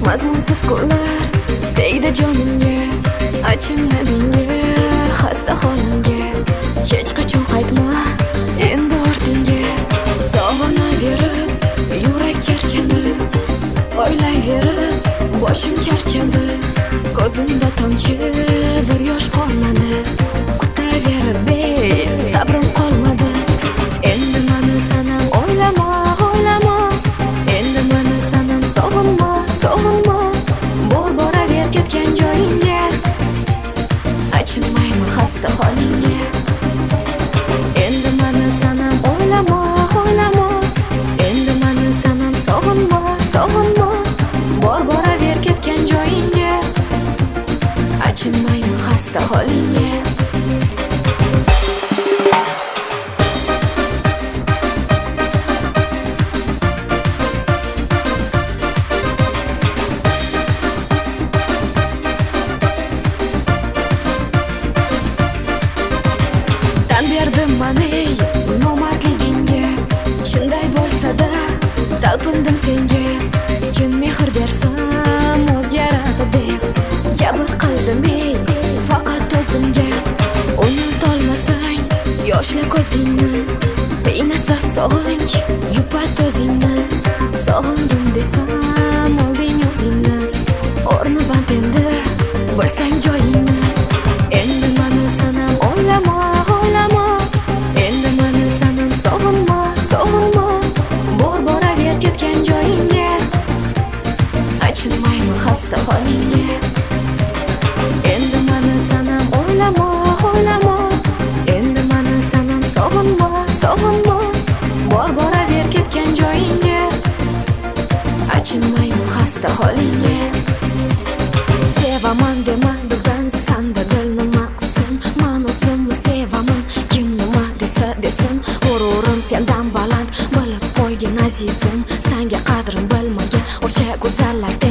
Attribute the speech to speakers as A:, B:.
A: mazmunsiz kunlar tegdi jonimga, achinmadingga, xasta holimga. Hech qachon qaytma endi ortingga. Sog'inaverib yurak charchadi, o'ylayverib boshim charchadi. Ko'zimda tomchi bir yosh qolmadi, kutaverib sabrim qolmadi. Endi meni sanam o'ylama, o'ylama. Endi meni sanam sog'inma, sog'inma. Boraver ketgan joyingga, achinmayman xasta holingga. Endi meni sanam o'ylama, o'ylama. Endi meni sanam sog'inma, sog'inma. Boraver ketgan joyingga, achinmayman xasta holingga. Berdim mani nomardligingga, shunday bo'lsa-da talpindim senga. Chin mehr bersam o'zgaradi deb jabr qildim faqat o'zimga. Unutolmasang yoshli ko'zingni, qiynasa sog'inch yupat o'zingni. Sog'indim desam olding o'zingni, o'rni band endi bilsang joyingni. Endi meni sanam o'ylama, o'ylama. Endi meni sanam sog'inma, sog'inma. Boraver ketgan joyingga, achinmayman xasta holingga. Endi meni sanam o'ylama, o'ylama. Endi meni sanam sog'inma, sog'inma. Boraver ketgan joyingga, achinmayman xasta holingga. Sevaman dema bugun sanda dil nima qilsin, men o'zimni sevaman. Kim nima desa desin, g'ururim sendan baland, bilib qo'ygin azizim. Senga qadrim bilmagan o'sha go'zallar